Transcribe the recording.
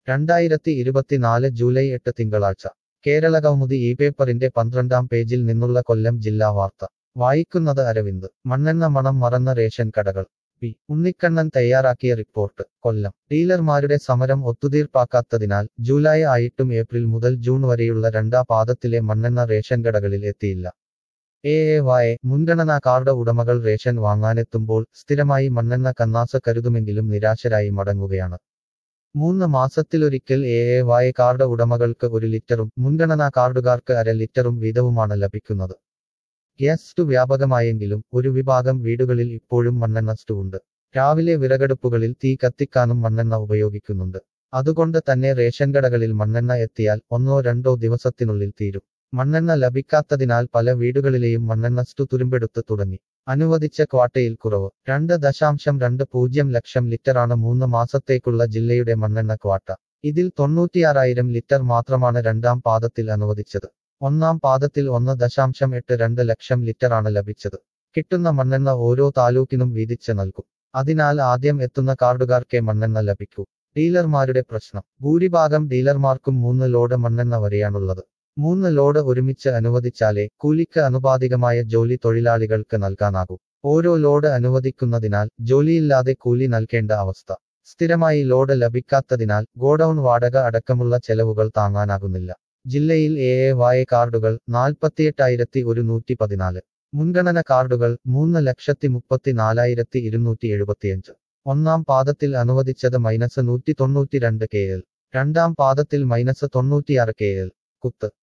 2024 July 8 തിങ്കളാഴ്ച കേരളകൗമുദി ഈ പേപ്പറിന്റെ 12-ാം പേജിൽ നിന്നുള്ള കൊല്ലം ജില്ലാ വാർത്ത വായിക്കുന്നത് അരവിന്ദ്. മണ്ണെണ്ണ മണം മറന്ന റേഷൻ കടകൾ. പി ഉണ്ണിക്കണ്ണൻ തയ്യാറാക്കിയ റിപ്പോർട്ട്. കൊല്ലം. ഡീലർമാരുടെ സമരം ഒത്തുതീർപ്പാക്കാത്തതിനാൽ ജൂലൈ ആയിട്ടും ഏപ്രിൽ മുതൽ ജൂൺ വരെയുള്ള രണ്ടാം പാദത്തിലെ മണ്ണെണ്ണ റേഷൻ കടകളിൽ എത്തിയില്ല. എ മുൻഗണനാ കാർഡ് ഉടമകൾ റേഷൻ വാങ്ങാനെത്തുമ്പോൾ സ്ഥിരമായി മണ്ണെണ്ണ കന്നാസ് കരുതുമെങ്കിലും നിരാശരായി മടങ്ങുകയാണ്. 3 മാസത്തിലൊരിക്കൽ എ കാർഡ് ഉടമകൾക്ക് 1 ലിറ്ററും മുൻഗണനാ കാർഡുകാർക്ക് അര ലിറ്ററും വീതവുമാണ് ലഭിക്കുന്നത്. ഗ്യാസ് സ്റ്റു വ്യാപകമായെങ്കിലും ഒരു വിഭാഗം വീടുകളിൽ ഇപ്പോഴും മണ്ണെണ്ണ സ്റ്റു ഉണ്ട്. രാവിലെ വിറകടുപ്പുകളിൽ തീ കത്തിക്കാനും മണ്ണെണ്ണ ഉപയോഗിക്കുന്നുണ്ട്. അതുകൊണ്ട് തന്നെ റേഷൻ കടകളിൽ മണ്ണെണ്ണ എത്തിയാൽ 1-2 ദിവസത്തിനുള്ളിൽ തീരും. മണ്ണെണ്ണ ലഭിക്കാത്തതിനാൽ പല വീടുകളിലെയും മണ്ണെണ്ണ സ്റ്റു തുരുമ്പെടുത്ത് തുടങ്ങി. അനുവദിച്ച ക്വാട്ടയിൽ കുറവ്. 2.20 ലക്ഷം ലിറ്ററാണ് 3 മാസത്തേക്കുള്ള ജില്ലയുടെ മണ്ണെണ്ണ ക്വാട്ട. ഇതിൽ 96,000 ലിറ്റർ മാത്രമാണ് രണ്ടാം പാദത്തിൽ അനുവദിച്ചത്. ഒന്നാം പാദത്തിൽ 1.82 ലക്ഷം ലിറ്ററാണ് ലഭിച്ചത്. കിട്ടുന്ന മണ്ണെണ്ണ ഓരോ താലൂക്കിനും വീതിച്ച് നൽകും. അതിനാൽ ആദ്യം എത്തുന്ന കാർഡുകാർക്കേ മണ്ണെണ്ണ ലഭിക്കൂ. ഡീലർമാരുടെ പ്രശ്നം. ഭൂരിഭാഗം ഡീലർമാർക്കും 3 ലോഡ് മണ്ണെണ്ണ വരെയാണുള്ളത്. 3 ലോഡ് ഒരുമിച്ച് അനുവദിച്ചാലേ കൂലിക്ക് ആനുപാതികമായ ജോലി തൊഴിലാളികൾക്ക് നൽകാനാകൂ. ഓരോ ലോഡ് അനുവദിക്കുന്നതിനാൽ ജോലിയില്ലാതെ കൂലി നൽകേണ്ട അവസ്ഥ. സ്ഥിരമായി ലോഡ് ലഭിക്കാത്തതിനാൽ ഗോഡൌൺ വാടക അടക്കമുള്ള ചെലവുകൾ താങ്ങാനാകുന്നില്ല. ജില്ലയിൽ എ കാർഡുകൾ 48,114. മുൻഗണന കാർഡുകൾ 3,34,275. ഒന്നാം പാദത്തിൽ അനുവദിച്ചത് -192 kl. രണ്ടാം പാദത്തിൽ -96 kl. കുത്ത്.